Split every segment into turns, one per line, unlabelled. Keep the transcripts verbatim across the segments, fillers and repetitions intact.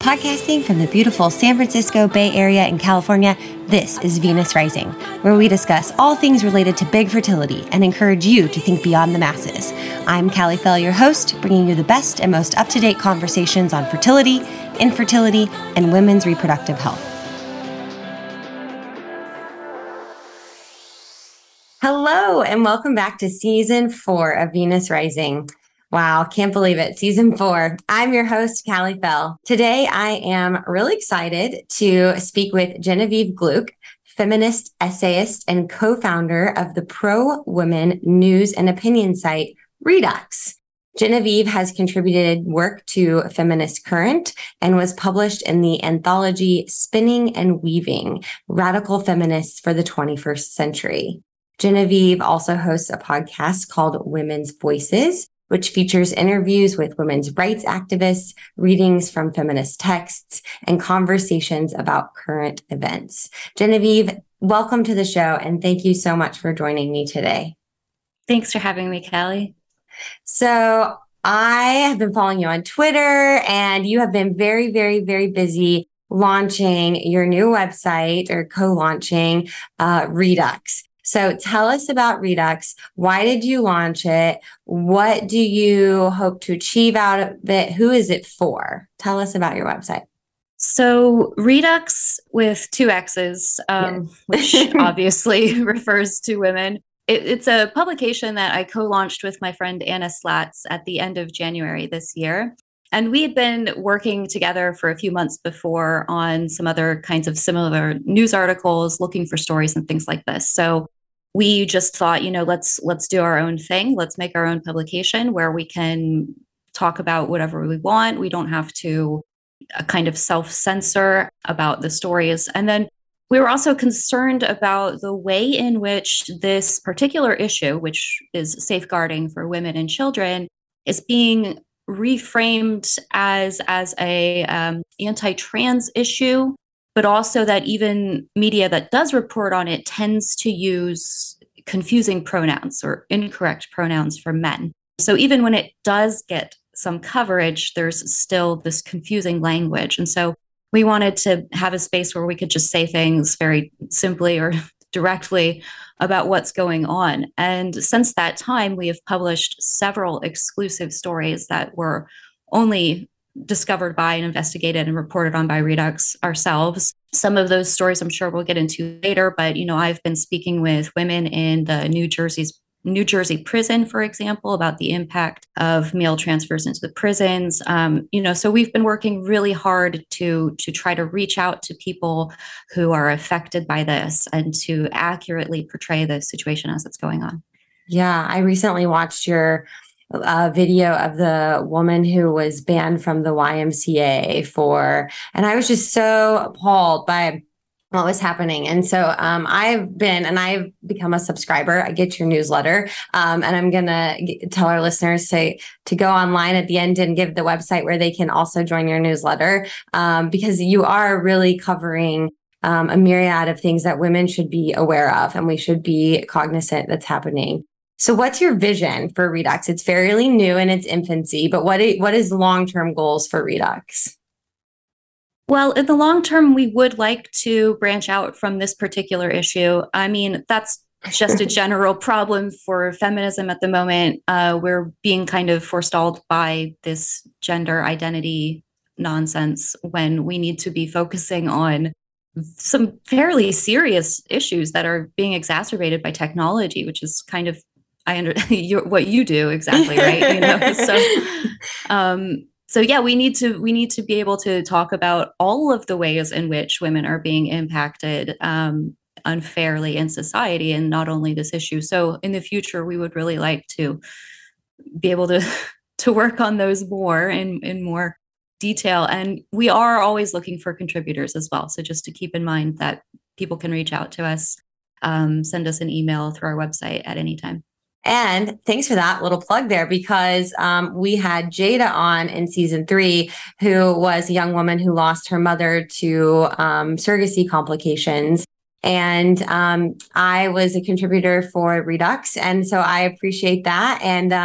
Podcasting from the beautiful San Francisco Bay Area in California, this is Venus Rising, where we discuss all things related to big fertility and encourage you to think beyond the masses. I'm Callie Fell, your host, bringing you the best and most up-to-date conversations on fertility, infertility, and women's reproductive health. Hello, and welcome back to season four of Venus Rising. Wow, can't believe it. Season four. I'm your host, Callie Fell. Today, I am really excited to speak with Genevieve Gluck, feminist, essayist, and co-founder of the pro-women news and opinion site, Redux. Genevieve has contributed work to Feminist Current and was published in the anthology Spinning and Weaving, Radical Feminists for the twenty-first Century. Genevieve also hosts a podcast called Women's Voices, which features interviews with women's rights activists, readings from feminist texts, and conversations about current events. Genevieve, welcome to the show, and thank you so much for joining me today.
Thanks for having me, Callie.
So I have been following you on Twitter, and you have been very, very, very busy launching your new website or co-launching uh, Redux. So tell us about Redux. Why did you launch it? What do you hope to achieve out of it? Who is it for? Tell us about your website.
So Redux with two X's, um, yes. which obviously refers to women. It, it's a publication that I co-launched with my friend Anna Slatz at the end of January this year. And we had been working together for a few months before on some other kinds of similar news articles, looking for stories and things like this. So we just thought, you know, let's let's do our own thing. Let's make our own publication where we can talk about whatever we want. We don't have to uh, kind of self-censor about the stories. And then we were also concerned about the way in which this particular issue, which is safeguarding for women and children, is being reframed as as a um, anti-trans issue, but also that even media that does report on it tends to use confusing pronouns or incorrect pronouns for men. So even when it does get some coverage, there's still this confusing language. And so we wanted to have a space where we could just say things very simply or directly about what's going on. And since that time, we have published several exclusive stories that were only discovered by and investigated and reported on by Redux ourselves. Some of those stories I'm sure we'll get into later, but you know, I've been speaking with women in the New Jersey's New Jersey prison, for example, about the impact of male transfers into the prisons. Um, you know, so we've been working really hard to to try to reach out to people who are affected by this and to accurately portray the situation as it's going on.
Yeah, I recently watched your uh, video of the woman who was banned from the Y M C A for, and I was just so appalled by what was happening. And so um, I've been, and I've become a subscriber. I get your newsletter, um, and I'm going to tell our listeners to, to go online at the end and give the website where they can also join your newsletter, um, because you are really covering um, a myriad of things that women should be aware of, and we should be cognizant that's happening. So what's your vision for Redux? It's fairly new in its infancy, but what is, what is long-term goals for Redux?
Well, in the long term, we would like to branch out from this particular issue. I mean, that's just a general problem for feminism at the moment. Uh, we're being kind of forestalled by this gender identity nonsense when we need to be focusing on some fairly serious issues that are being exacerbated by technology, which is kind of I under what you do exactly, right? You know, so. Um, So yeah, we need to we need to be able to talk about all of the ways in which women are being impacted um, unfairly in society, and not only this issue. So in the future, we would really like to be able to to work on those more in in more detail. And we are always looking for contributors as well. So just to keep in mind that people can reach out to us, um, send us an email through our website at any time.
And thanks for that little plug there, because um, we had Jada on in season three, who was a young woman who lost her mother to um, surrogacy complications. And um, I was a contributor for Redux. And so I appreciate that. And um,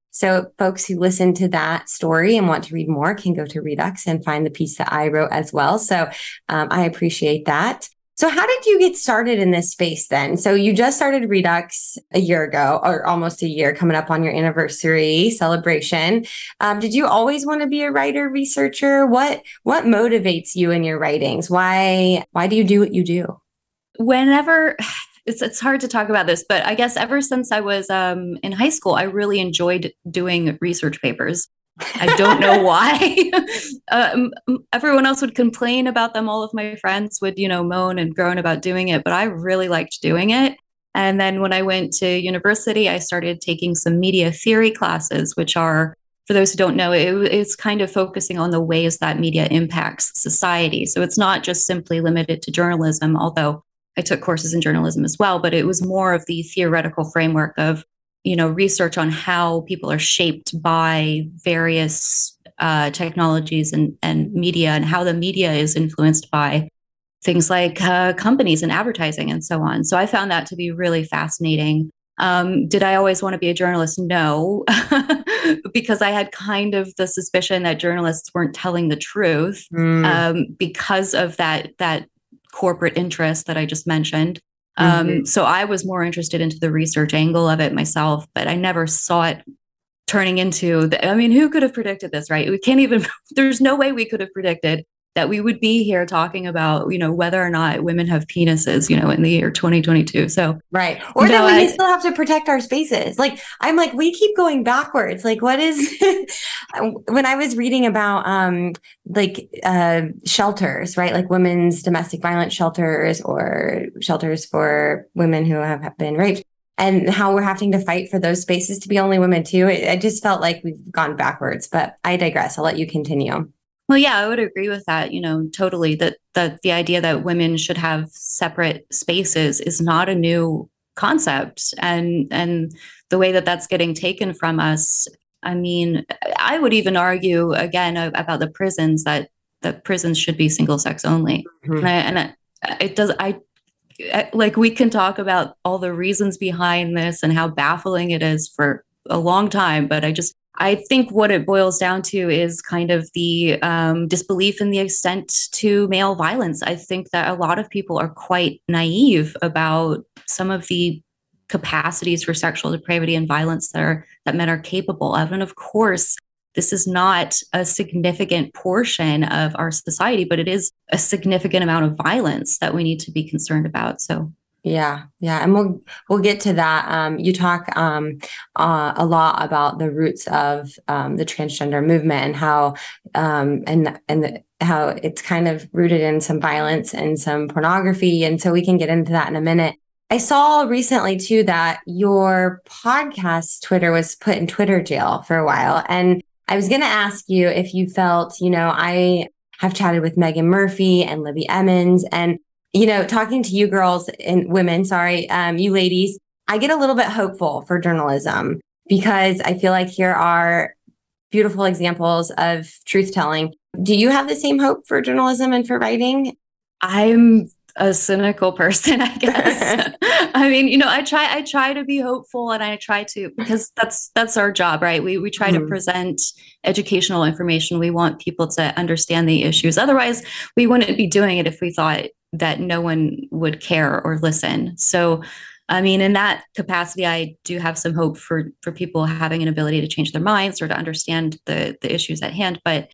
So folks who listen to that story and want to read more can go to Redux and find the piece that I wrote as well. So um, I appreciate that. So how did you get started in this space then? So you just started Redux a year ago, or almost a year, coming up on your anniversary celebration. Um, did you always want to be a writer, researcher? What what motivates you in your writings? Why why do you do what you do?
Whenever it's it's hard to talk about this, but I guess ever since I was um, in high school, I really enjoyed doing research papers. I don't know why. um, everyone else would complain about them. All of my friends would, you know, moan and groan about doing it, but I really liked doing it. And then when I went to university, I started taking some media theory classes, which are, for those who don't know, it, it's kind of focusing on the ways that media impacts society. So it's not just simply limited to journalism, although I took courses in journalism as well, but it was more of the theoretical framework of, you know, research on how people are shaped by various uh, technologies and, and media, and how the media is influenced by things like uh, companies and advertising and so on. So I found that to be really fascinating. Um, did I always want to be a journalist? No, because I had kind of the suspicion that journalists weren't telling the truth mm. um, because of that that corporate interest that I just mentioned. Um, mm-hmm. So I was more interested into the research angle of it myself, but I never saw it turning into the, I mean, who could have predicted this, right? We can't even, there's no way we could have predicted that we would be here talking about, you know, whether or not women have penises, you know, in the year twenty twenty-two. So,
right. Or that we I, still have to protect our spaces. Like, I'm like, we keep going backwards. Like, what is, when I was reading about, um, like, uh, shelters, right? Like women's domestic violence shelters or shelters for women who have been raped, and how we're having to fight for those spaces to be only women too. It, I just felt like we've gone backwards, but I digress. I'll let you continue.
Well, yeah, I would agree with that, you know, totally. That that the idea that women should have separate spaces is not a new concept. And and the way that that's getting taken from us, I mean, I would even argue again about the prisons, that that prisons should be single sex only. Mm-hmm. And, I, and I, it does, I like, we can talk about all the reasons behind this and how baffling it is for a long time, but I just, I think what it boils down to is kind of the um, disbelief in the extent to male violence. I think that a lot of people are quite naive about some of the capacities for sexual depravity and violence that are, that men are capable of. And of course, this is not a significant portion of our society, but it is a significant amount of violence that we need to be concerned about. So.
Yeah, yeah, and we'll we'll get to that. Um, you talk um, uh, a lot about the roots of um, the transgender movement and how um, and and the, how it's kind of rooted in some violence and some pornography, and so we can get into that in a minute. I saw recently too that your podcast Twitter was put in Twitter jail for a while, and I was going to ask you if you felt, you know, I have chatted with Meghan Murphy and Libby Emmons, and you know, talking to you girls and women, sorry, um, you ladies, I get a little bit hopeful for journalism because I feel like here are beautiful examples of truth telling. Do you have the same hope for journalism and for writing?
I'm a cynical person, I guess. I mean, you know, I try, I try to be hopeful, and I try to, because that's, that's our job, right? We, we try mm-hmm. to present educational information. We want people to understand the issues. Otherwise, we wouldn't be doing it if we thought that no one would care or listen. So, I mean, in that capacity, I do have some hope for, for people having an ability to change their minds or to understand the, the issues at hand. But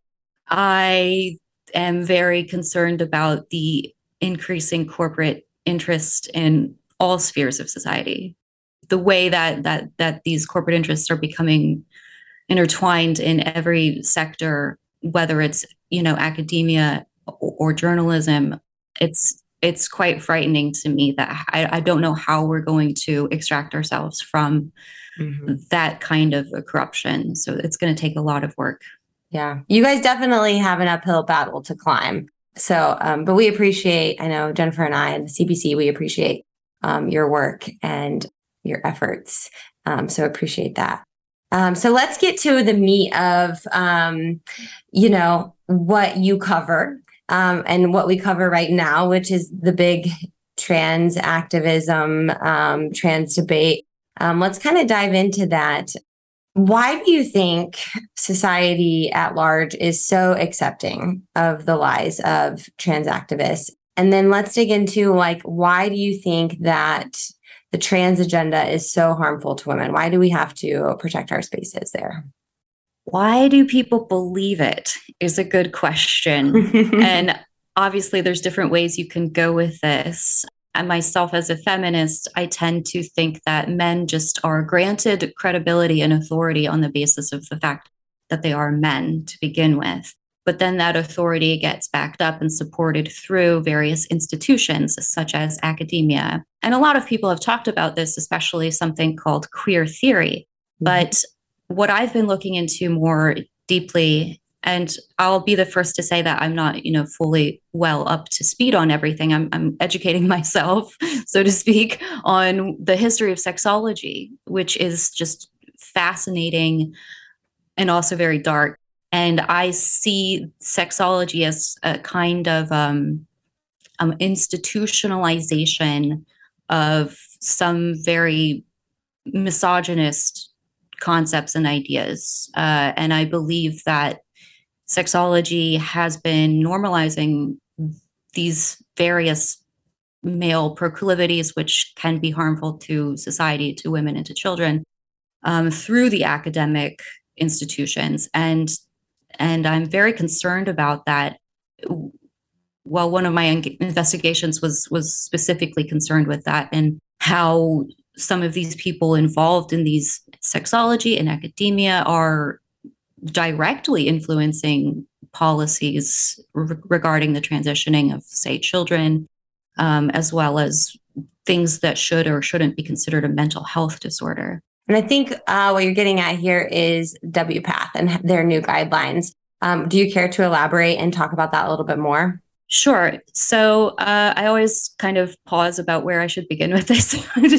I am very concerned about the increasing corporate interest in all spheres of society. The way that that that these corporate interests are becoming intertwined in every sector, whether it's, you know, academia or, or journalism. It's it's quite frightening to me that I, I don't know how we're going to extract ourselves from mm-hmm. that kind of a corruption. So it's going to take a lot of work.
Yeah, you guys definitely have an uphill battle to climb. So, um, but we appreciate, I know Jennifer and I and the C B C, we appreciate um, your work and your efforts. Um, so appreciate that. Um, so let's get to the meat of, um, you know, what you cover. Um, and what we cover right now, which is the big trans activism, um, trans debate. Um, let's kind of dive into that. Why do you think society at large is so accepting of the lies of trans activists? And then let's dig into like, why do you think that the trans agenda is so harmful to women? Why do we have to protect our spaces there?
Why do people believe it is a good question. And obviously, there's different ways you can go with this. And myself as a feminist, I tend to think that men just are granted credibility and authority on the basis of the fact that they are men to begin with. But then that authority gets backed up and supported through various institutions, such as academia. And a lot of people have talked about this, especially something called queer theory. Mm-hmm. But what I've been looking into more deeply, and I'll be the first to say that I'm not, you know, fully well up to speed on everything. I'm, I'm educating myself, so to speak, on the history of sexology, which is just fascinating and also very dark. And I see sexology as a kind of um, um, institutionalization of some very misogynist concepts and ideas. Uh, and I believe that sexology has been normalizing these various male proclivities, which can be harmful to society, to women, and to children, um, through the academic institutions. And and I'm very concerned about that. Well, one of my investigations was was specifically concerned with that and how some of these people involved in these sexology and academia are directly influencing policies re- regarding the transitioning of, say, children, um, as well as things that should or shouldn't be considered a mental health disorder.
And I think uh, what you're getting at here is W PATH and their new guidelines. Um, do you care to elaborate and talk about that a little bit more?
Sure. So uh, I always kind of pause about where I should begin with this.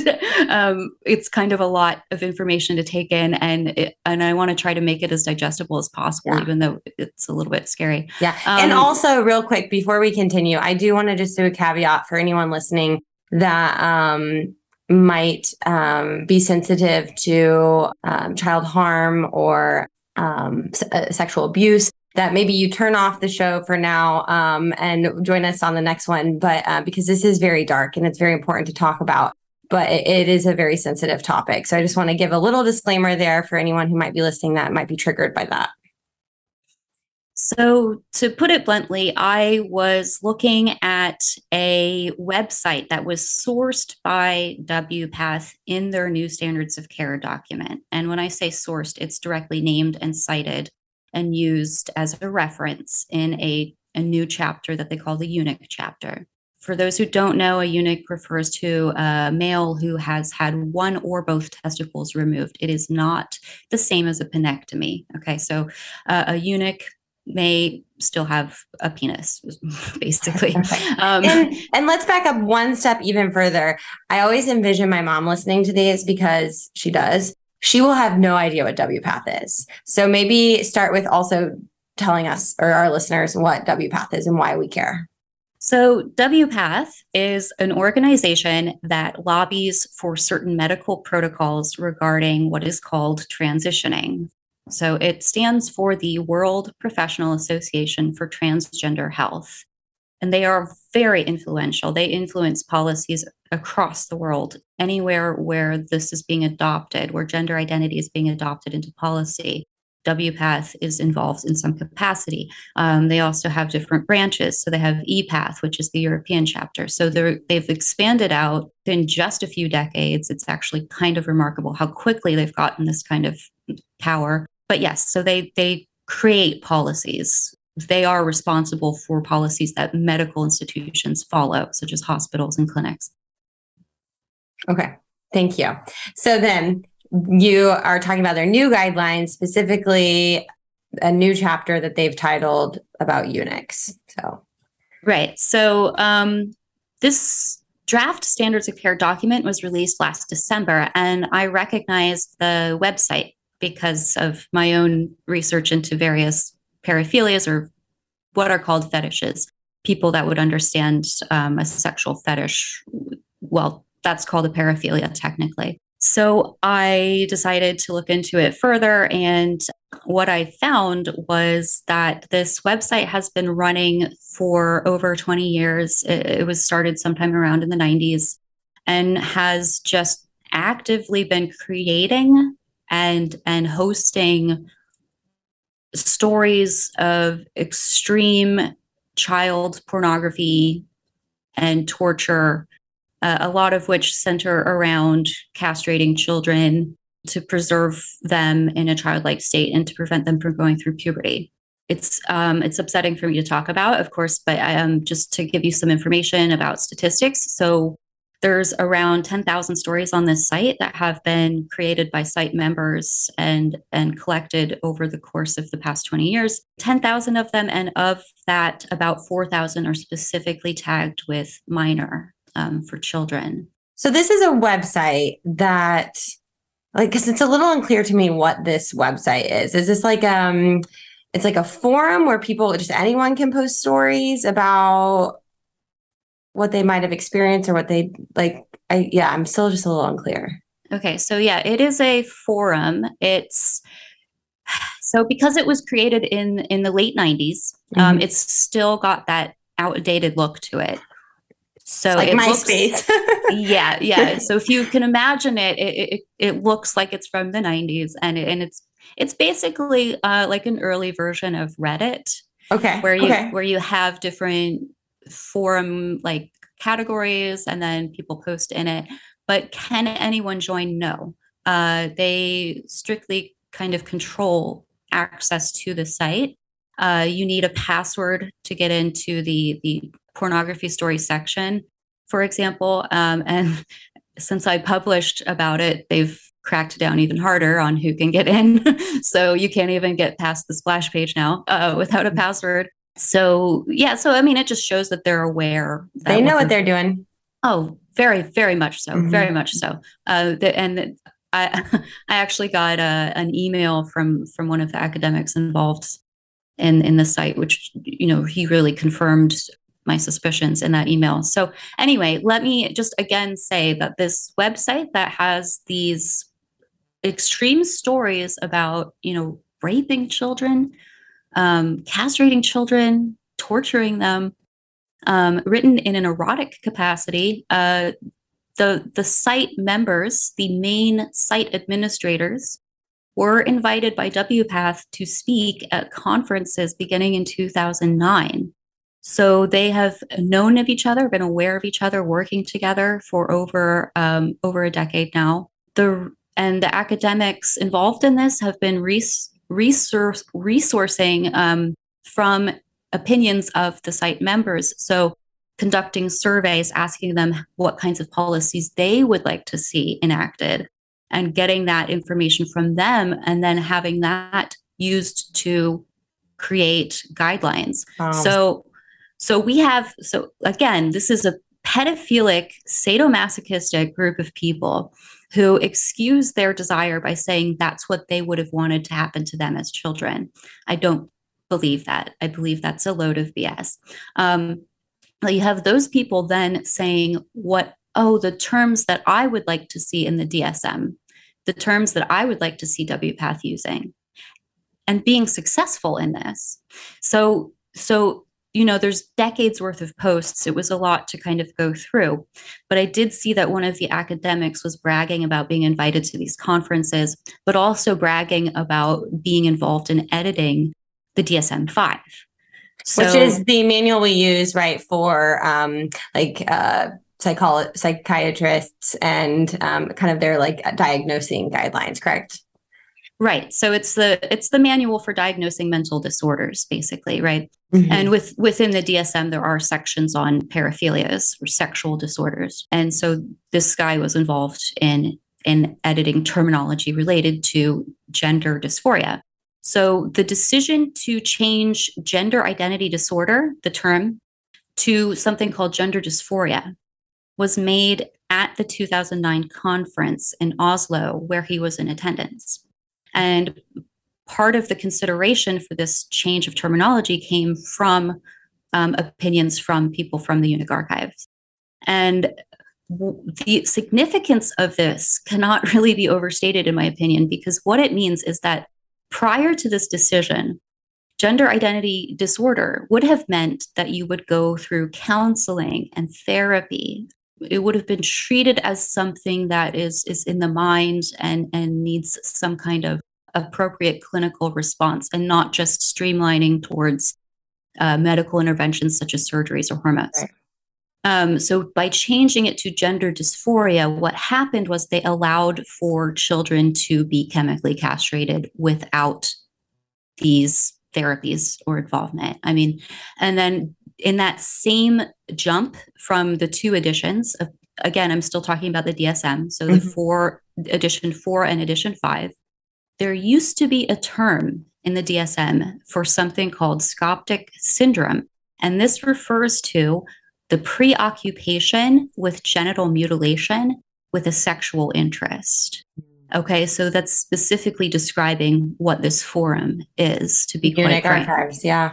um, it's kind of a lot of information to take in, and it, and I want to try to make it as digestible as possible, yeah. even though it's a little bit scary.
Yeah. Um, and also, real quick, before we continue, I do want to just do a caveat for anyone listening that um, might um, be sensitive to um, child harm or um, s- sexual abuse, that maybe you turn off the show for now um, and join us on the next one. But uh, because this is very dark and it's very important to talk about, but it, it is a very sensitive topic. So I just want to give a little disclaimer there for anyone who might be listening that might be triggered by that.
So to put it bluntly, I was looking at a website that was sourced by W PATH in their new standards of care document. And when I say sourced, it's directly named and cited and used as a reference in a, a new chapter that they call the eunuch chapter. For those who don't know, a eunuch refers to a male who has had one or both testicles removed. It is not the same as a penectomy. Okay, so uh, a eunuch may still have a penis, basically.
Okay. Um, and, and let's back up one step even further. I always envision my mom listening to these because she does. She will have no idea what W PATH is. So maybe start with also telling us or our listeners what W PATH is and why we care.
So W PATH is an organization that lobbies for certain medical protocols regarding what is called transitioning. So it stands for the World Professional Association for Transgender Health. And they are very influential. They influence policies across the world, anywhere where this is being adopted, where gender identity is being adopted into policy. W PATH is involved in some capacity. Um, they also have different branches. So they have E PATH, which is the European chapter. So they've expanded out in just a few decades. It's actually kind of remarkable how quickly they've gotten this kind of power. But yes, so they they create policies. They are responsible for policies that medical institutions follow, such as hospitals and clinics.
Okay, thank you. So then you are talking about their new guidelines, specifically a new chapter that they've titled about eunuchs. So,
right. So um, this draft standards of care document was released last December, and I recognized the website because of my own research into various paraphilias, or what are called fetishes, people that would understand um, a sexual fetish. Well, that's called a paraphilia technically. So I decided to look into it further. And what I found was that this website has been running for over twenty years. It, it was started sometime around in the nineties and has just actively been creating and, and hosting stories of extreme child pornography and torture, uh, a lot of which center around castrating children to preserve them in a childlike state and to prevent them from going through puberty. It's um, it's upsetting for me to talk about, of course, but um, just to give you some information about statistics. So there's around ten thousand stories on this site that have been created by site members and, and collected over the course of the past twenty years. ten thousand of them, and of that, about four thousand are specifically tagged with minor um, for children.
So this is a website that, like, because it's a little unclear to me what this website is. Is this like um, it's like a forum where people, just anyone can post stories about what they might have experienced or what they like? I yeah, I'm still just a little unclear.
Okay, so yeah, it is a forum. It's so because it was created in in the late nineties, mm-hmm. um, it's still got that outdated look to it. So
it's like
it
MySpace.
Looks, yeah, yeah. So if you can imagine it, it it, it looks like it's from the nineties, and it, and it's it's basically uh, like an early version of Reddit.
Okay.
Where you
okay.
where you have different forum like categories, and then people post in it. But can anyone join? No. Uh, they strictly kind of control access to the site. Uh, you need a password to get into the the pornography story section, for example. Um, and since I published about it, they've cracked down even harder on who can get in. So you can't even get past the splash page now uh, without a password. So, yeah. So, I mean, it just shows that they're aware. That
they know what they're, what they're doing.
Oh, very, very much so. Mm-hmm. Very much so. Uh, the, and the, I, I actually got a, an email from, from one of the academics involved in, in the site, which, you know, he really confirmed my suspicions in that email. So anyway, let me just again say that this website that has these extreme stories about, you know, raping children, um, castrating children, torturing them, um, written in an erotic capacity, uh, the, the site members, the main site administrators, were invited by W PATH to speak at conferences beginning in two thousand nine. So they have known of each other, been aware of each other, working together for over um, over a decade now. The and the academics involved in this have been res- resource, resourcing um, from opinions of the site members. So conducting surveys, asking them what kinds of policies they would like to see enacted, and getting that information from them, and then having that used to create guidelines. Um. So. So we have, so again, this is a pedophilic, sadomasochistic group of people who excuse their desire by saying that's what they would have wanted to happen to them as children. I don't believe that. I believe that's a load of B S. Um, you have those people then saying what, oh, the terms that I would like to see in the D S M, the terms that I would like to see W PATH using, and being successful in this. So, so, you know, there's decades worth of posts. It was a lot to kind of go through, but I did see that one of the academics was bragging about being invited to these conferences, but also bragging about being involved in editing the D S M five. So,
which is the manual we use, right, for um, like uh, psycholo- psychiatrists and um, kind of their like diagnosing guidelines, correct?
Right. So it's the it's the manual for diagnosing mental disorders, basically, right? Mm-hmm. And with within the D S M, there are sections on paraphilias or sexual disorders. And so this guy was involved in in editing terminology related to gender dysphoria. So the decision to change gender identity disorder, the term, to something called gender dysphoria was made at the two thousand nine conference in Oslo, where he was in attendance. And part of the consideration for this change of terminology came from um, opinions from people from the Unic Archives. And the significance of this cannot really be overstated, in my opinion, because what it means is that prior to this decision, gender identity disorder would have meant that you would go through counseling and therapy. It would have been treated as something that is, is in the mind and, and needs some kind of appropriate clinical response, and not just streamlining towards uh, medical interventions such as surgeries or hormones. Right. Um, so by changing it to gender dysphoria, what happened was they allowed for children to be chemically castrated without these therapies or involvement. I mean, and then in that same jump from the two editions, of, again, I'm still talking about the D S M, so mm-hmm. the four, edition four and edition five, there used to be a term in the D S M for something called Skoptic syndrome. And this refers to the preoccupation with genital mutilation with a sexual interest. Okay, so that's specifically describing what this forum is, to be
Eunuch
quite frank.
Archives, yeah.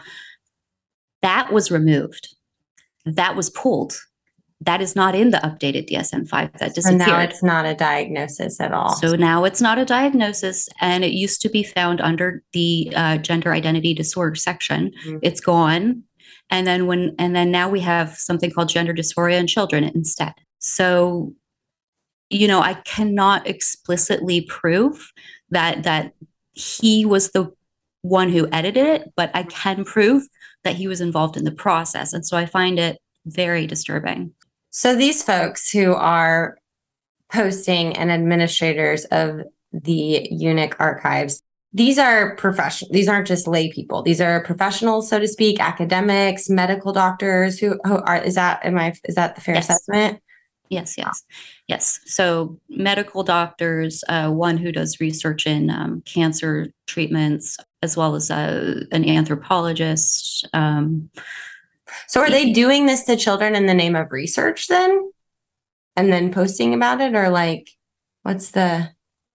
That was removed. That was pulled. That is not in the updated D S M five. That disappeared.
So now it's not a diagnosis at all.
So now it's not a diagnosis, and it used to be found under the uh, gender identity disorder section. Mm-hmm. It's gone. And then when, and then now we have something called gender dysphoria in children instead. So, you know, I cannot explicitly prove that that he was the one who edited it, but I can prove that he was involved in the process. And so I find it very disturbing.
So these folks who are posting and administrators of the Eunuch Archives, these are professional. These aren't just lay people. These are professionals, so to speak, academics, medical doctors. Who, who are? Is that? Am I? Is that the fair
yes.
assessment?
Yes. Yes. Yes. So medical doctors, uh, one who does research in um, cancer treatments, as well as uh, an anthropologist. Um,
so, are they doing this to children in the name of research, then, and then posting about it, or like, what's the?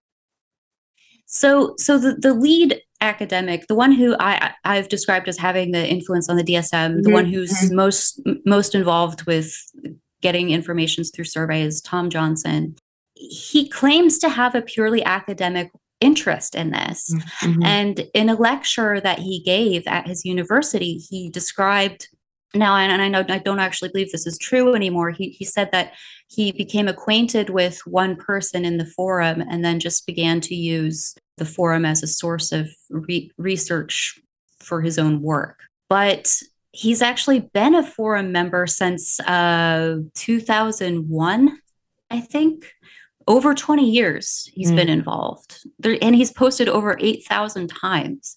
So, so the, the lead academic, the one who I, I've described as having the influence on the D S M, mm-hmm. the one who's mm-hmm. most most involved with getting informations through surveys, Tom Johnson, he claims to have a purely academic interest in this. Mm-hmm. And in a lecture that he gave at his university, he described, now, and I know I don't actually believe this is true anymore, he, he said that he became acquainted with one person in the forum and then just began to use the forum as a source of re- research for his own work. But he's actually been a forum member since uh, two thousand one, I think. Over twenty years he's mm. been involved. There, and he's posted over eight thousand times.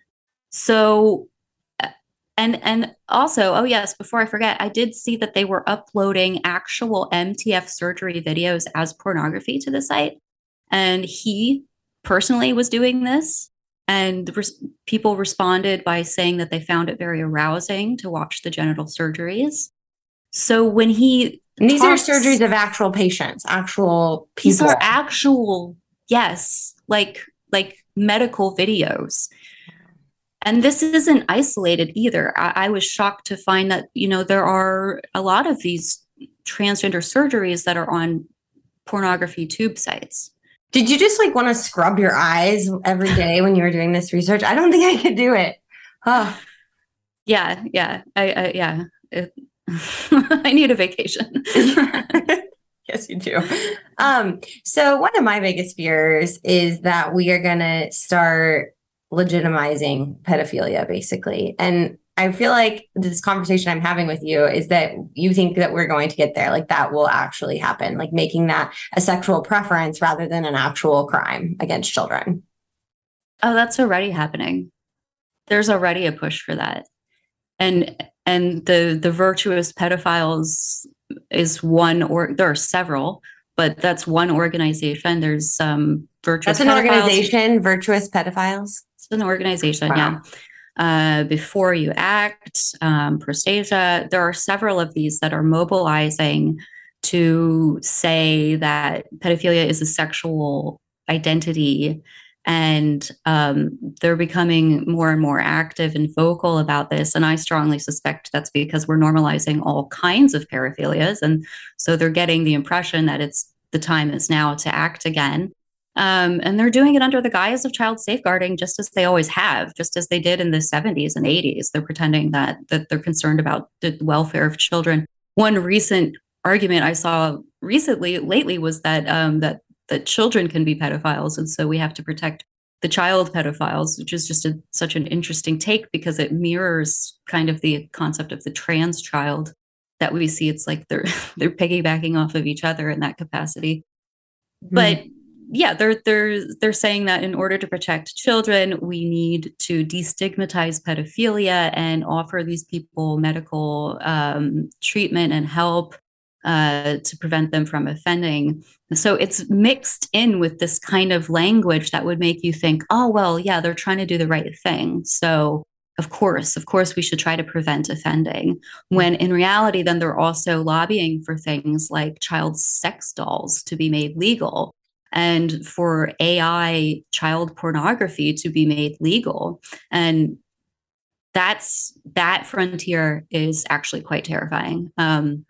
So, and and also, oh yes, before I forget, I did see that they were uploading actual M T F surgery videos as pornography to the site. And he personally was doing this. And res- people responded by saying that they found it very arousing to watch the genital surgeries. So when he
and these talks, are surgeries of actual patients, actual people.
These are actual, yes, like like medical videos. And this isn't isolated either. I, I was shocked to find that, you know, there are a lot of these transgender surgeries that are on pornography tube sites.
Did you just like want to scrub your eyes every day when you were doing this research? I don't think I could do it. Oh.
Yeah, yeah, I, I yeah. It, I need a vacation.
Yes, you do. Um, so one of my biggest fears is that we are going to start legitimizing pedophilia, basically. And I feel like this conversation I'm having with you is that you think that we're going to get there, like that will actually happen, like making that a sexual preference rather than an actual crime against children.
Oh, that's already happening. There's already a push for that. And and the the Virtuous Pedophiles is one, or there are several, but that's one organization. There's some um, Virtuous
That's an
Pedophiles.
organization, Virtuous Pedophiles?
It's an organization, wow. yeah. Uh, Before You Act, um, Prostasia. There are several of these that are mobilizing to say that pedophilia is a sexual identity And um, they're becoming more and more active and vocal about this. And I strongly suspect that's because we're normalizing all kinds of paraphilias. And so they're getting the impression that it's the time is now to act again. Um, and they're doing it under the guise of child safeguarding, just as they always have, just as they did in the seventies and eighties. They're pretending that, that they're concerned about the welfare of children. One recent argument I saw recently, lately, was that um, that that children can be pedophiles, and so we have to protect the child pedophiles, which is just a, such an interesting take because it mirrors kind of the concept of the trans child that we see. It's like they're they're piggybacking off of each other in that capacity. Mm-hmm. But yeah, they're they're they're saying that in order to protect children, we need to destigmatize pedophilia and offer these people medical um, treatment and help uh, to prevent them from offending. So it's mixed in with this kind of language that would make you think, oh, well, yeah, they're trying to do the right thing. So of course, of course, we should try to prevent offending. When in reality, then they're also lobbying for things like child sex dolls to be made legal, and for A I child pornography to be made legal. And that's that frontier is actually quite terrifying. Um,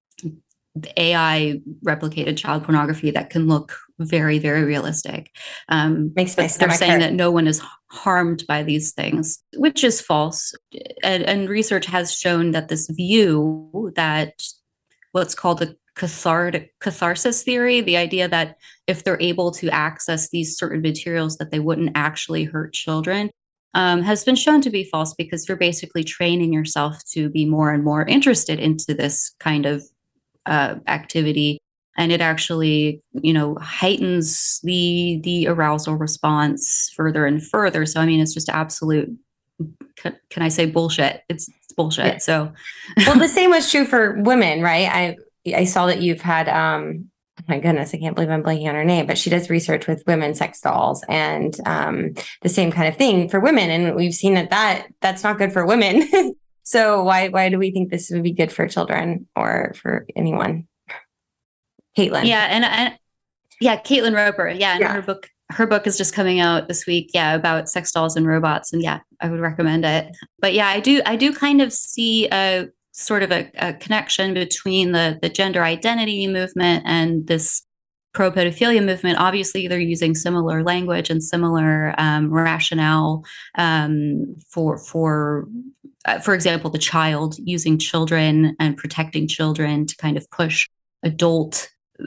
the A I replicated child pornography that can look very, very realistic. Um,
Makes my
they're saying
hurt.
that no one is harmed by these things, which is false. And, and research has shown that this view that what's called the cathartic catharsis theory, the idea that if they're able to access these certain materials that they wouldn't actually hurt children, um, has been shown to be false, because you're basically training yourself to be more and more interested into this kind of uh, activity. And it actually, you know, heightens the the arousal response further and further. So, I mean, it's just absolute, can, can I say bullshit? It's, it's bullshit. Yeah. So,
well, the same was true for women, right? I I saw that you've had, um, oh my goodness, I can't believe I'm blanking on her name, but she does research with women's sex dolls, and um, the same kind of thing for women. And we've seen that, that that's not good for women. So why why do we think this would be good for children or for anyone? Caitlin.
Yeah, and, and yeah, Caitlin Roper. Yeah, and yeah. her book her book is just coming out this week. Yeah, about sex dolls and robots, and yeah, I would recommend it. But yeah, I do I do kind of see a sort of a, a connection between the the gender identity movement and this pro pedophilia movement. Obviously, they're using similar language and similar um, rationale um, for for. Uh, for example, the child, using children and protecting children to kind of push adult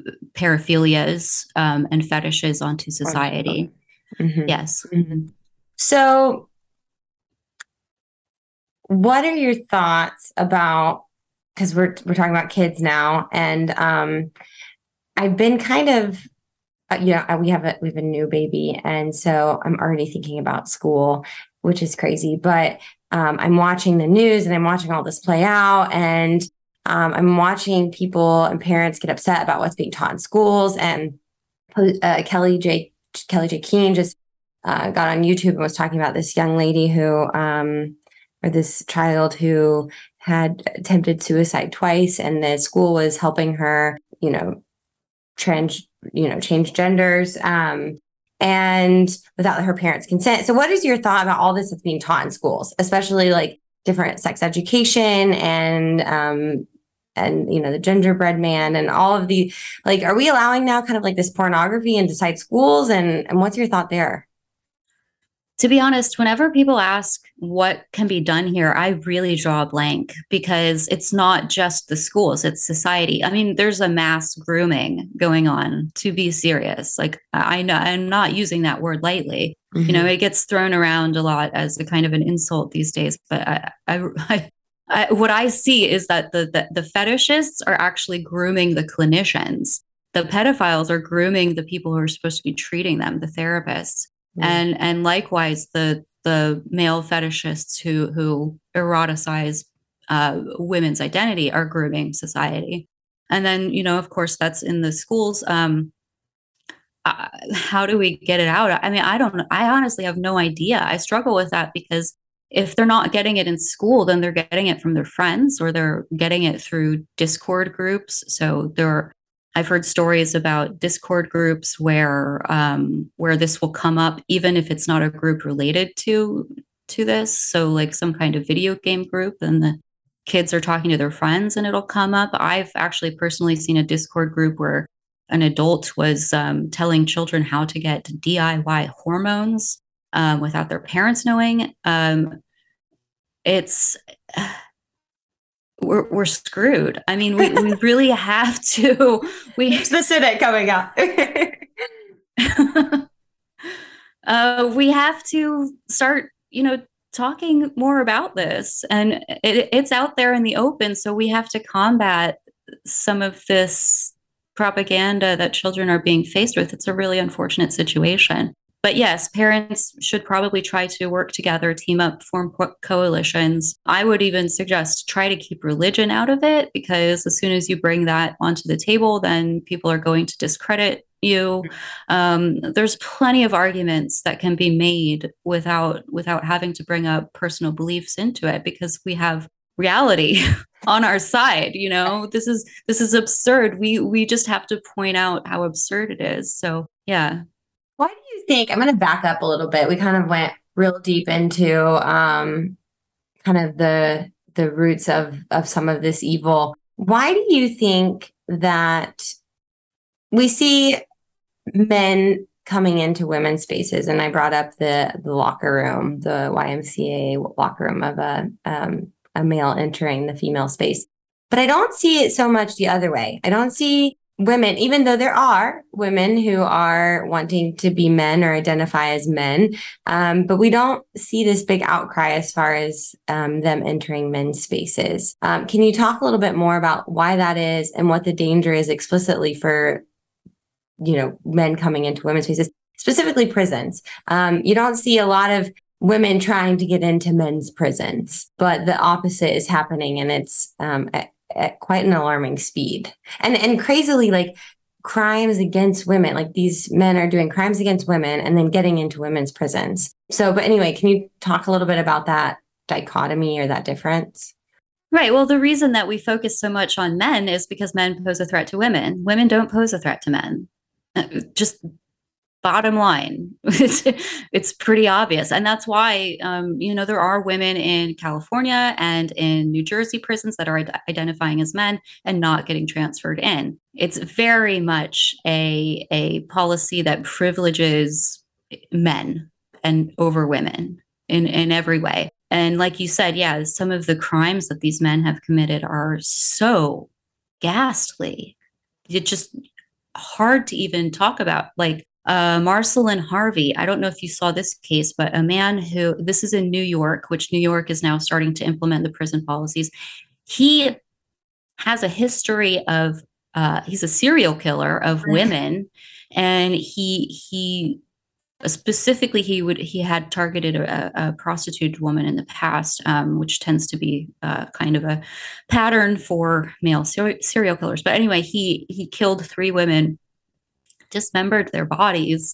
paraphilias um, and fetishes onto society. Mm-hmm. Yes. Mm-hmm.
So what are your thoughts about, because we're, we're talking about kids now, and um, I've been kind of, uh, you know, we have a, we have a new baby. And so I'm already thinking about school, which is crazy, but Um, I'm watching the news and I'm watching all this play out, and um, I'm watching people and parents get upset about what's being taught in schools. And uh, Kelly J. Kelly J. Keene just uh, got on YouTube and was talking about this young lady who, um, or this child who had attempted suicide twice, and the school was helping her, you know, trans, you know, change genders. Um, and without her parents' consent. So what is your thought about all this that's being taught in schools, especially like different sex education and, um, and, you know, the genderbread man and all of the, like, are we allowing now kind of like this pornography inside schools? And, and what's your thought there?
To be honest, whenever people ask what can be done here, I really draw a blank, because it's not just the schools, it's society. I mean, there's a mass grooming going on, to be serious. Like, I know I'm not using that word lightly. Mm-hmm. You know, it gets thrown around a lot as a kind of an insult these days. But I, I, I, I what I see is that the, the the fetishists are actually grooming the clinicians. The pedophiles are grooming the people who are supposed to be treating them, the therapists. And and likewise, the the male fetishists who who eroticize uh, women's identity are grooming society. And then, you know, of course, that's in the schools. Um, uh, how do we get it out? I mean, I don't know. I honestly have no idea. I struggle with that, because if they're not getting it in school, then they're getting it from their friends, or they're getting it through Discord groups. So they're I've heard stories about Discord groups where um, where this will come up, even if it's not a group related to to this. So like some kind of video game group, and the kids are talking to their friends, and it'll come up. I've actually personally seen a Discord group where an adult was um, telling children how to get D I Y hormones um, without their parents knowing. Um, it's we're we're screwed. I mean, we, we really have to. We
There's the Senate coming up.
uh, we have to start, you know, talking more about this, and it, it's out there in the open. So we have to combat some of this propaganda that children are being faced with. It's a really unfortunate situation. But yes, parents should probably try to work together, team up, form co- coalitions. I would even suggest try to keep religion out of it, because as soon as you bring that onto the table, then people are going to discredit you. Um, there's plenty of arguments that can be made without without having to bring up personal beliefs into it, because we have reality on our side. You know, this is this is absurd. We we just have to point out how absurd it is. So yeah.
Why do you think, I'm going to back up a little bit. We kind of went real deep into um, kind of the the roots of of some of this evil. Why do you think that we see men coming into women's spaces? And I brought up the the locker room, the Y M C A locker room of a um, a male entering the female space. But I don't see it so much the other way. I don't see women, even though there are women who are wanting to be men or identify as men, um, but we don't see this big outcry as far as um, them entering men's spaces. Um, can you talk a little bit more about why that is and what the danger is explicitly for, you know, men coming into women's spaces, specifically prisons? Um, you don't see a lot of women trying to get into men's prisons, but the opposite is happening, and it's um, at, at quite an alarming speed. And and crazily, like crimes against women, like these men are doing crimes against women and then getting into women's prisons. So, but anyway, can you talk a little bit about that dichotomy or that difference?
Right. Well, the reason that we focus so much on men is because men pose a threat to women. Women don't pose a threat to men. Just bottom line, it's, it's pretty obvious. And that's why, um, you know, there are women in California and in New Jersey prisons that are ad- identifying as men and not getting transferred in. It's very much a, a policy that privileges men and over women in, in every way. And like you said, yeah, some of the crimes that these men have committed are so ghastly. It's just hard to even talk about. Like, Uh, Marcelin Harvey, I don't know if you saw this case, but a man who, this is in New York, which New York is now starting to implement the prison policies. He has a history of, uh, he's a serial killer of women. And he, he, specifically, he would, he had targeted a, a prostitute woman in the past, um, which tends to be uh, kind of a pattern for male ser- serial killers. But anyway, he, he killed three women, dismembered their bodies,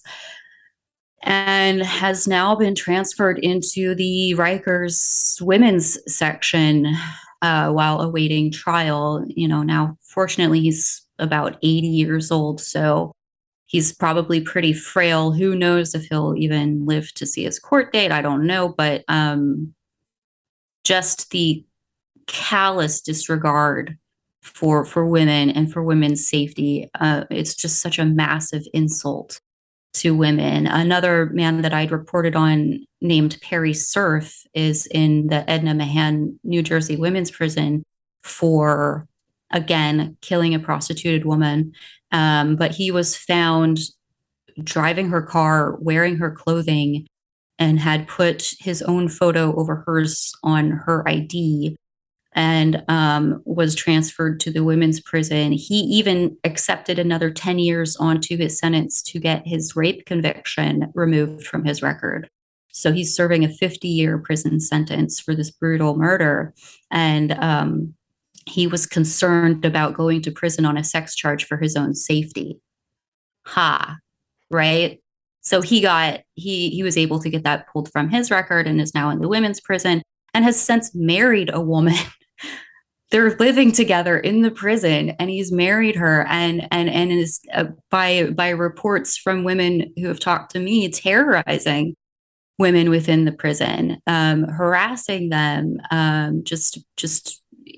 and has now been transferred into the Rikers women's section uh, while awaiting trial. You know, now fortunately he's about eighty years old, so he's probably pretty frail. Who knows if he'll even live to see his court date? I don't know, but um, just the callous disregard for for women and for women's safety. Uh, it's just such a massive insult to women. Another man that I'd reported on named Perry Surf is in the Edna Mahan, New Jersey women's prison for, again, killing a prostituted woman. Um, but he was found driving her car, wearing her clothing, and had put his own photo over hers on her I D, and um, was transferred to the women's prison. He even accepted another ten years onto his sentence to get his rape conviction removed from his record. So he's serving a fifty-year prison sentence for this brutal murder. And um, he was concerned about going to prison on a sex charge for his own safety. Ha, right? So he got, he he was able to get that pulled from his record and is now in the women's prison and has since married a woman they're living together in the prison, and he's married her, and and and is uh, by by reports from women who have talked to me, terrorizing women within the prison, um, harassing them, um, just just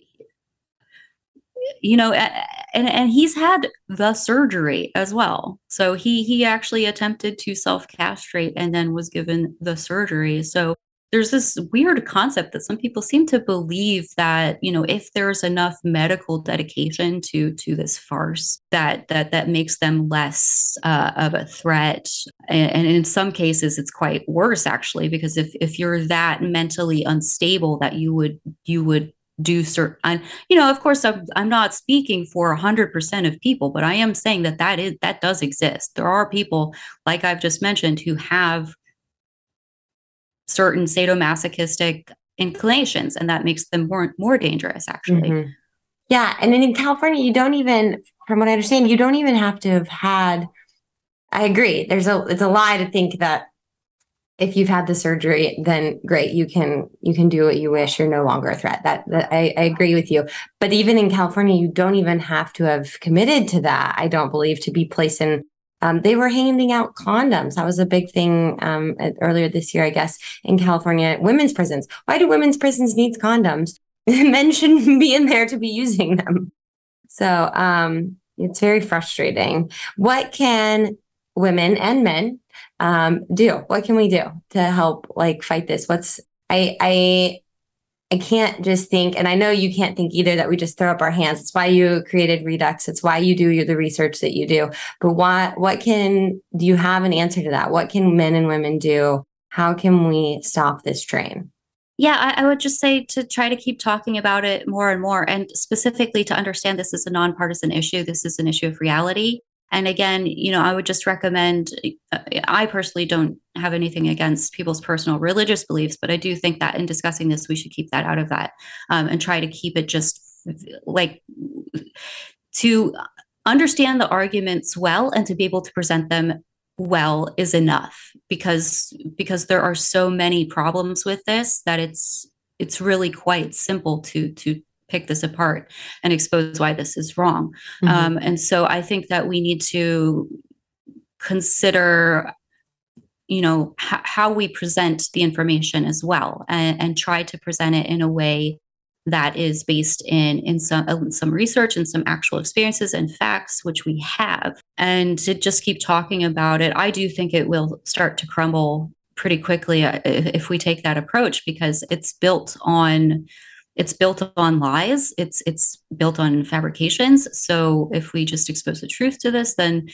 you know, and and he's had the surgery as well. So he he actually attempted to self castrate and then was given the surgery. So there's this weird concept that some people seem to believe that, you know, if there's enough medical dedication to to this farce, that that that makes them less uh, of a threat. And, and in some cases, it's quite worse, actually, because if if you're that mentally unstable that you would you would do certain, you know, of course, I'm, I'm not speaking for one hundred percent of people, but I am saying that that is that does exist. There are people, like I've just mentioned, who have certain sadomasochistic inclinations, and that makes them more more dangerous, actually.
Mm-hmm. Yeah, and then in California, you don't even, from what I understand, you don't even have to have had. I agree. There's a it's a lie to think that if you've had the surgery, then great, you can you can do what you wish. You're no longer a threat. That, that I, I agree with you. But even in California, you don't even have to have committed to that, I don't believe, to be placed in. Um, they were handing out condoms. That was a big thing um, earlier this year, I guess, in California. Women's prisons. Why do women's prisons need condoms? Men shouldn't be in there to be using them. So um, it's very frustrating. What can women and men um, do? What can we do to help like fight this? What's I I I can't just think, and I know you can't think either, that we just throw up our hands. It's why you created Redux. It's why you do the research that you do. But what what can do you have an answer to that? What can men and women do? How can we stop this train?
Yeah, I, I would just say to try to keep talking about it more and more, and specifically to understand this is a nonpartisan issue. This is an issue of reality. And again, you know, I would just recommend, I personally don't have anything against people's personal religious beliefs, but I do think that in discussing this, we should keep that out of that um, and try to keep it just like to understand the arguments well and to be able to present them well is enough, because because there are so many problems with this that it's it's really quite simple to to pick this apart and expose why this is wrong. Mm-hmm. Um, and so I think that we need to consider, you know, h- how we present the information as well, and, and try to present it in a way that is based in in some uh, some research and some actual experiences and facts, which we have. And to just keep talking about it, I do think it will start to crumble pretty quickly if we take that approach, because it's built on It's built on lies. It's it's built on fabrications. So if we just expose the truth to this, then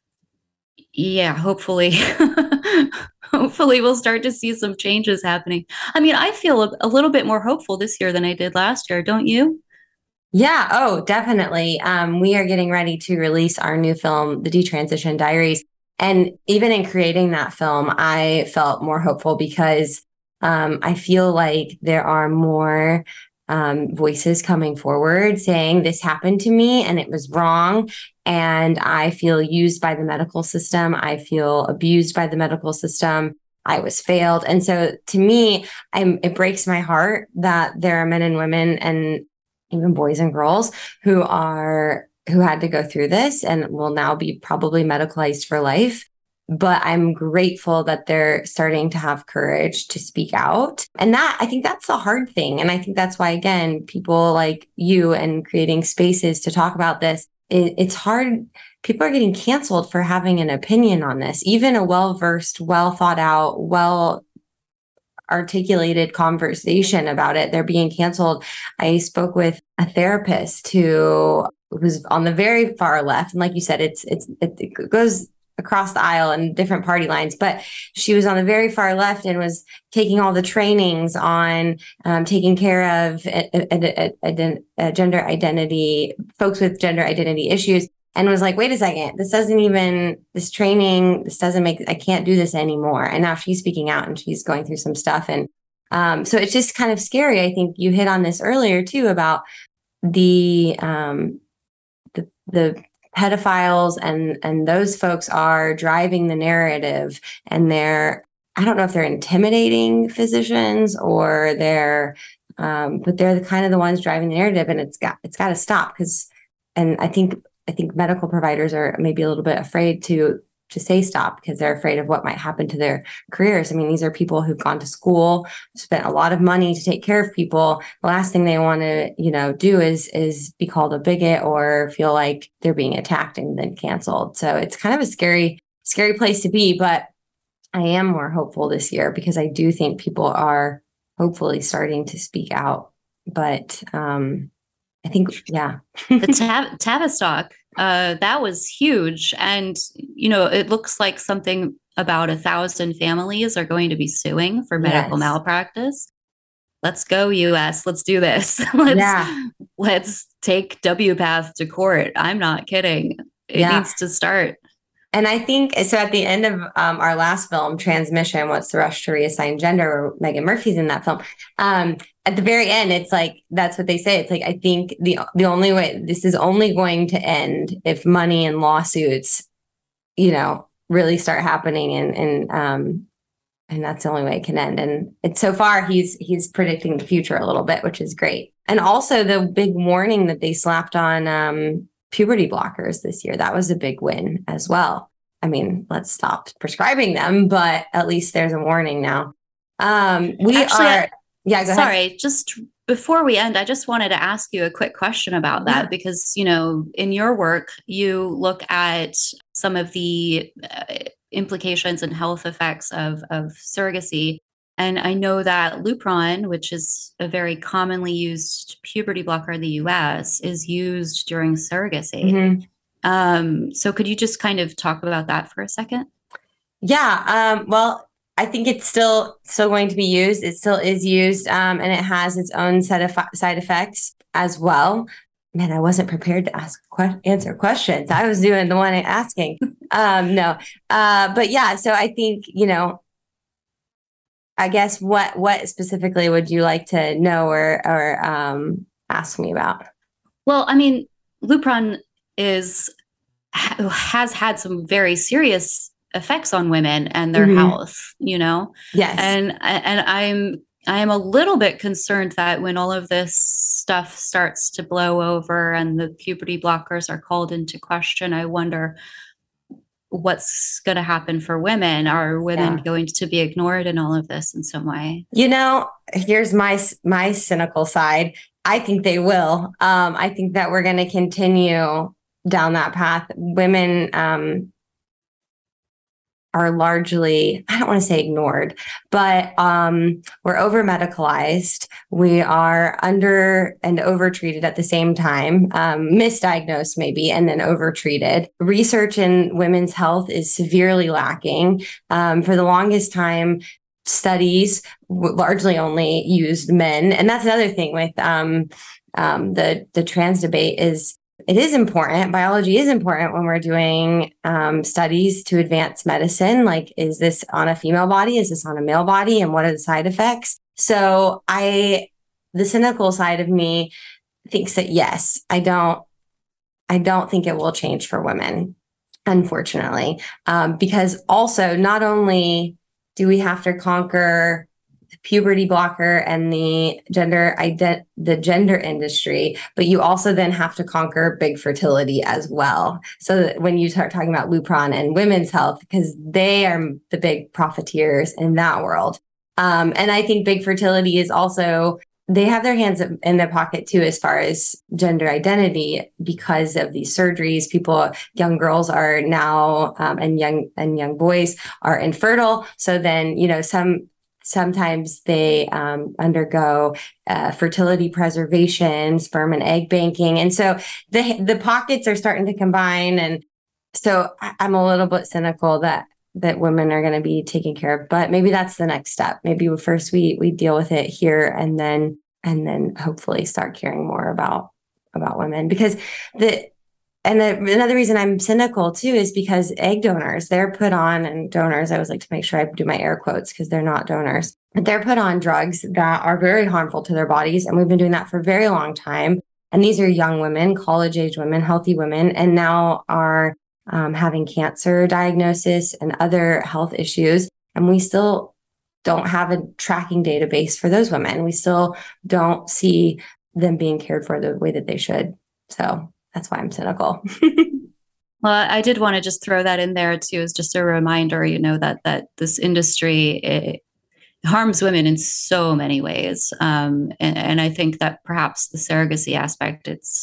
yeah, hopefully, hopefully we'll start to see some changes happening. I mean, I feel a, a little bit more hopeful this year than I did last year. Don't you?
Yeah. Oh, definitely. Um, we are getting ready to release our new film, The Detransition Diaries. And even in creating that film, I felt more hopeful because um, I feel like there are more Um, voices coming forward saying this happened to me and it was wrong. And I feel used by the medical system. I feel abused by the medical system. I was failed. And so to me, I'm, it breaks my heart that there are men and women and even boys and girls who are, who had to go through this and will now be probably medicalized for life. But I'm grateful that they're starting to have courage to speak out. And that, I think that's the hard thing. And I think that's why, again, people like you and creating spaces to talk about this, it, it's hard. People are getting canceled for having an opinion on this. Even a well-versed, well thought out, well articulated conversation about it, they're being canceled. I spoke with a therapist who was on the very far left. And like you said, it's, it's, it goes across the aisle and different party lines, but she was on the very far left and was taking all the trainings on um, taking care of a, a, a, a gender identity, folks with gender identity issues, and was like, wait a second, this doesn't even, this training, this doesn't make, I can't do this anymore. And now she's speaking out and she's going through some stuff. And um, so it's just kind of scary. I think you hit on this earlier too, about the, um, the, the, pedophiles and and those folks are driving the narrative, and they're, I don't know if they're intimidating physicians or they're Um, but they're the kind of the ones driving the narrative, and it's got it's got to stop because, and I think I think medical providers are maybe a little bit afraid to to say stop because they're afraid of what might happen to their careers. I mean, these are people who've gone to school, spent a lot of money to take care of people. The last thing they want to, you know, do is is be called a bigot or feel like they're being attacked and then canceled. So it's kind of a scary, scary place to be. But I am more hopeful this year because I do think people are hopefully starting to speak out. But um, I think, yeah.
the tab- Tavistock, uh, that was huge. And, you know, it looks like something about a thousand families are going to be suing for medical
Yes.
malpractice. Let's go, U S. Let's do this. let's,
Yeah.
let's take W PATH to court. I'm not kidding. It
Yeah.
needs to start.
And I think, so at the end of um, our last film, Transmission, What's the Rush to Reassign Gender, where Megan Murphy's in that film. Um, at the very end, it's like, that's what they say. It's like, I think the the only way, this is only going to end if money and lawsuits, you know, really start happening. And, and, um, and that's the only way it can end. And it's so far, he's, he's predicting the future a little bit, which is great. And also the big warning that they slapped on, um, puberty blockers this year. That was a big win as well. I mean, let's stop prescribing them, but at least there's a warning now. Um, we
Actually,
are,
I,
yeah, go
sorry,
ahead.
just before we end, I just wanted to ask you a quick question about that,
Yeah.
because, you know, in your work, you look at some of the uh, implications and health effects of, of surrogacy. And I know that Lupron, which is a very commonly used puberty blocker in the U S, is used during surrogacy.
Mm-hmm.
Um, so could you just kind of talk about that for a second?
Yeah. Um, well, I think it's still still going to be used. It still is used, um, and it has its own set of fi- side effects as well. Man, I wasn't prepared to ask que- answer questions. I was doing the one asking. um, no, uh, but yeah. So I think, you know, I guess what what specifically would you like to know or or um, ask me about?
Well, I mean, Lupron is has had some very serious effects on women and their
Mhm.
health, you know.
Yes.
And and I'm I am a little bit concerned that when all of this stuff starts to blow over and the puberty blockers are called into question, I wonder what's going to happen for women. Are women
Yeah.
going to be ignored in all of this in some way?
You know, here's my my cynical side. I think they will. Um, I think that we're going to continue down that path. Women um, are largely, I don't want to say ignored, but um, we're over medicalized. We are under and over treated at the same time, um, misdiagnosed maybe, and then over treated. Research in women's health is severely lacking. Um, for the longest time, studies largely only used men. And that's another thing with um, um, the, the trans debate is it is important. Biology is important when we're doing um, studies to advance medicine. Like, is this on a female body? Is this on a male body? And what are the side effects? So I, the cynical side of me thinks that yes, I don't, I don't think it will change for women, unfortunately, um, because also not only do we have to conquer the puberty blocker and the gender ident- the gender industry, but you also then have to conquer big fertility as well. So that when you start talking about Lupron and women's health, because they are the big profiteers in that world. Um, and I think big fertility is also, they have their hands in their pocket too, as far as gender identity, because of these surgeries. People, young girls are now, um, and young and young boys are infertile. So then, you know, some sometimes they um, undergo uh, fertility preservation, sperm and egg banking, and so the the pockets are starting to combine. And so I'm a little bit cynical that that women are going to be taken care of, but maybe that's the next step. Maybe first we we deal with it here, and then and then hopefully start caring more about about women, because the and the, another reason I'm cynical too is because egg donors, they're put on, and donors, I always like to make sure I do my air quotes because they're not donors, but they're put on drugs that are very harmful to their bodies, and we've been doing that for a very long time. And these are young women, college age women, healthy women, and now are Um, having cancer diagnosis and other health issues. And we still don't have a tracking database for those women. We still don't see them being cared for the way that they should. So that's why I'm cynical.
Well, I did want to just throw that in there too, as just a reminder, you know, that that this industry, it harms women in so many ways. Um, and, and I think that perhaps the surrogacy aspect, it's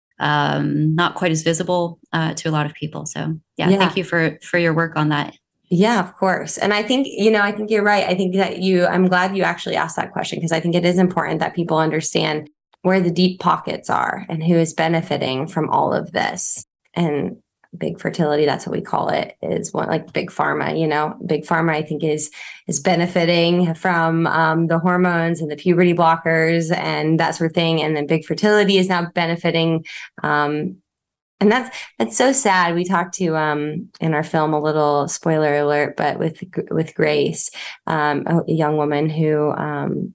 um, not quite as visible uh, to a lot of people. So yeah, yeah, thank you for, for your work on that.
Yeah, of course. And I think, you know, I think you're right. I think that you, I'm glad you actually asked that question, because I think it is important that people understand where the deep pockets are and who is benefiting from all of this. And big fertility, that's what we call it, is one like big pharma, you know, big pharma, I think is, is benefiting from um, the hormones and the puberty blockers and that sort of thing. And then big fertility is now benefiting. Um, and that's, that's so sad. We talked to, um, in our film, a little spoiler alert, but with, with Grace, um, a, a young woman who, um,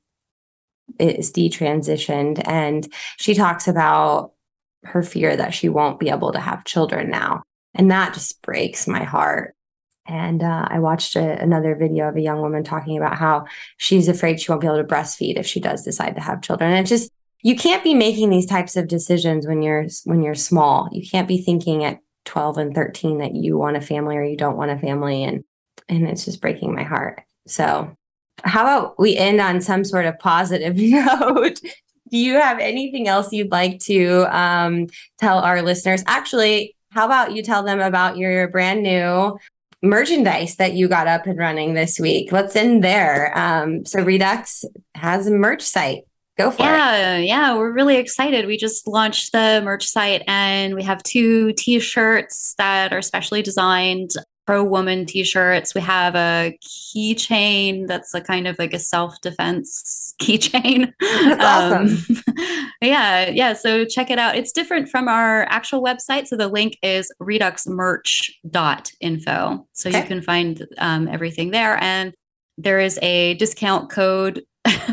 is detransitioned, and she talks about her fear that she won't be able to have children now. And that just breaks my heart. And uh, I watched a, another video of a young woman talking about how she's afraid she won't be able to breastfeed if she does decide to have children. And it's just, you can't be making these types of decisions when you're when you're small. You can't be thinking at twelve and thirteen that you want a family or you don't want a family. And and it's just breaking my heart. So how about we end on some sort of positive note? Do you have anything else you'd like to um, tell our listeners? Actually, how about you tell them about your brand new merchandise that you got up and running this week? What's in there? Um, so Redux has a merch site. Go for
yeah,
it.
Yeah, we're really excited. We just launched the merch site, and we have two t-shirts that are specially designed, pro-woman t-shirts. We have a keychain that's a kind of like a self-defense keychain.
That's awesome.
Um, yeah, yeah. So check it out. It's different from our actual website. So the link is redux merch dot info. So okay. You can find um, everything there. And there is a discount code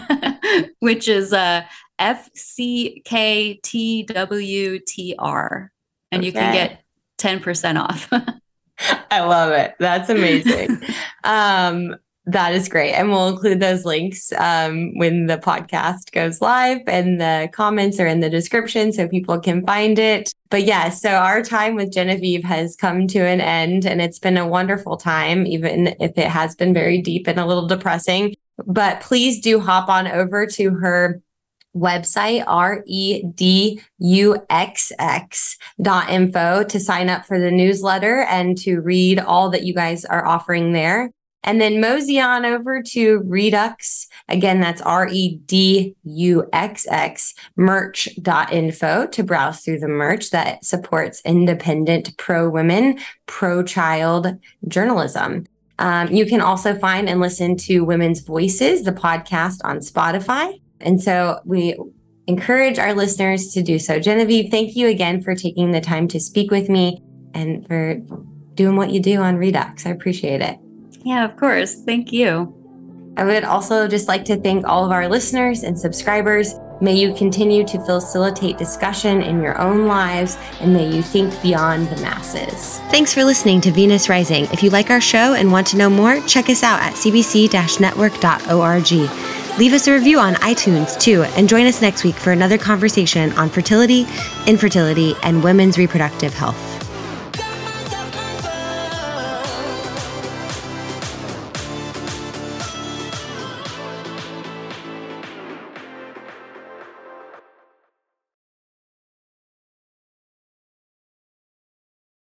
which is uh, F C K T W T R, and okay. You can get ten percent off.
I love it. That's amazing. um, that is great. And we'll include those links um, when the podcast goes live, and the comments are in the description so people can find it. But yeah, so our time with Genevieve has come to an end, and it's been a wonderful time, even if it has been very deep and a little depressing. But please do hop on over to her website, R E D U X X dot info, to sign up for the newsletter and to read all that you guys are offering there. And then mosey on over to Redux. Again, that's R E D U X X merch dot info to browse through the merch that supports independent pro-women, pro-child journalism. Um, you can also find and listen to Women's Voices, the podcast, on Spotify. And so we encourage our listeners to do so. Genevieve, thank you again for taking the time to speak with me and for doing what you do on Redux. I appreciate it.
Yeah, of course. Thank you.
I would also just like to thank all of our listeners and subscribers. May you continue to facilitate discussion in your own lives, and may you think beyond the masses. Thanks for listening to Venus Rising. If you like our show and want to know more, check us out at c b c dash network dot org. Leave us a review on iTunes too, and join us next week for another conversation on fertility, infertility, and women's reproductive health.